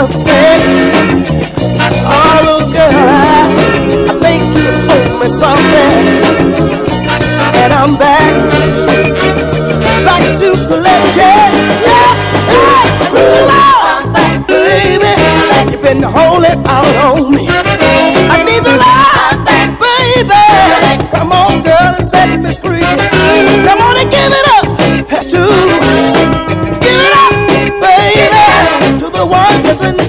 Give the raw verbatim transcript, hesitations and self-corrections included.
husband. Oh, little girl, I, I think you owe me something. And I'm back, back to collect it. Yeah, yeah, Lord, baby, you've been holding out on me. I need the love, baby. Come on, girl, and set me free. Come on and give it up to, give it up, baby, to the one that's in